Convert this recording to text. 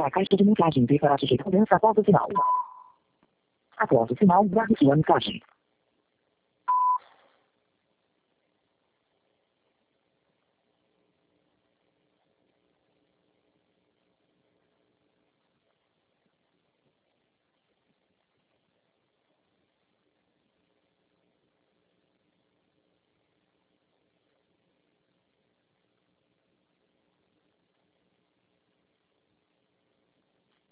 A caixa de mensagem deverá digitar dança após o sinal. Após o sinal, grave sua mensagem.